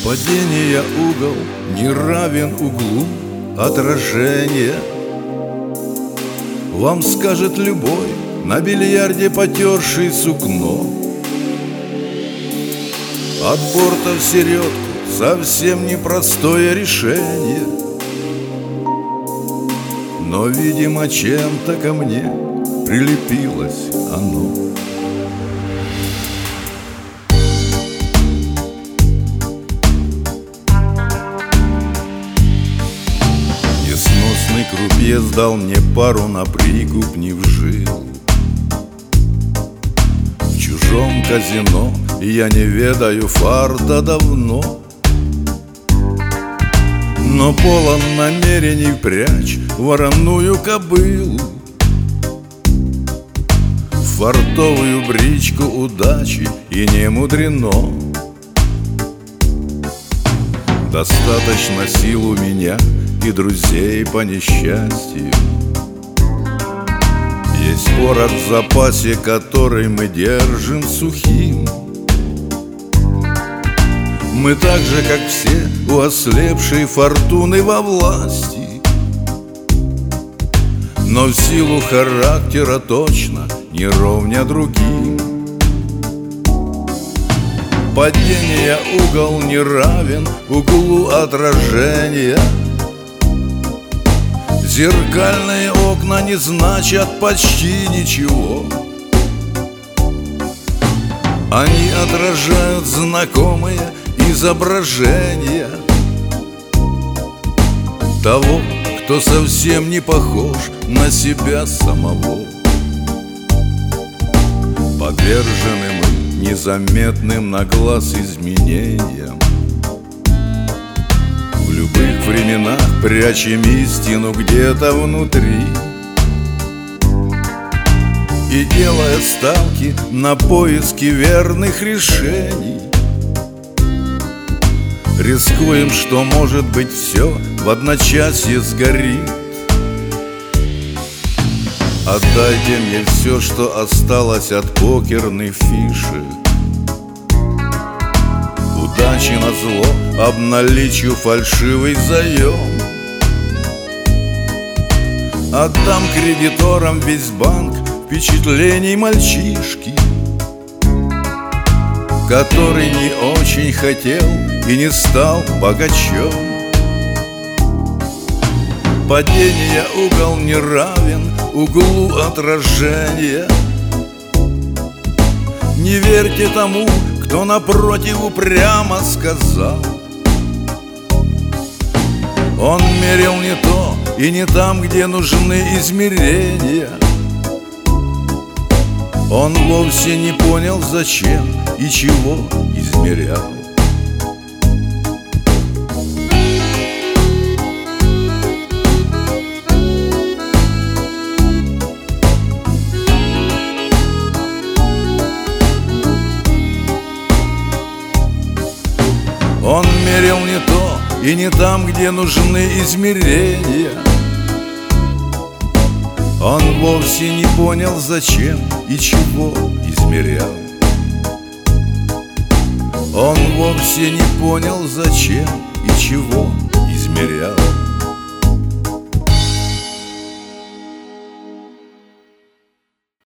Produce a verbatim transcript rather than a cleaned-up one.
Падения угол не равен углу отражения. Вам скажет любой, на бильярде потерший сукно. От борта в середку совсем непростое решение, но, видимо, чем-то ко мне прилепилось оно. Несносный крупье сдал мне пару на прикуп, не вжил. В чужом казино я не ведаю фарта давно, но полон намерений прячь вороную кобылу в фартовую бричку удачи, и не мудрено. Достаточно сил у меня и друзей по несчастью. Есть порох в запасе, который мы держим сухим. Мы так же, как все, у ослепшей фортуны во власти, но в силу характера точно не ровня другим. Падения угол не равен углу отражения. Зеркальные окна не значат почти ничего. Они отражают знакомые изображения того, кто совсем не похож на себя самого. Подвержены мы незаметным на глаз изменениям. В любых временах прячем истину где-то внутри, и, делая ставки на поиски верных решений, рискуем, что, может быть, все в одночасье сгорит. Отдайте мне все, что осталось от покерных фишек. Удачи назло обналичу фальшивый заем. Отдам кредиторам весь банк впечатлений мальчишки, который не очень хотел и не стал богачом. Падения угол не равен углу отражения. Не верьте тому, кто напротив упрямо сказал. Он мерил не то и не там, где нужны измерения. Он вовсе не понял, зачем и чего измерял. Он мерил не то и не там, где нужны измерения. Он вовсе не понял, зачем и чего измерял. Он вовсе не понял, зачем и чего измерял.